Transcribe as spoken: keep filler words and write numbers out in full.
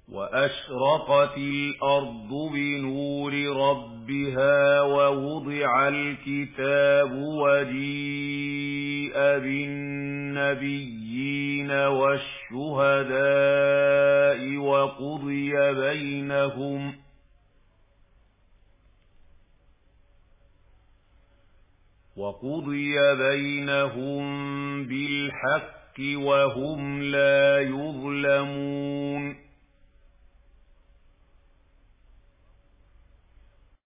وأشرقت الأرض بنور ربها ووضع الكتاب وجيء بالنبيين والشهداء وقضي بينهم وقضي بينهم بالحق وهم لا يظلمون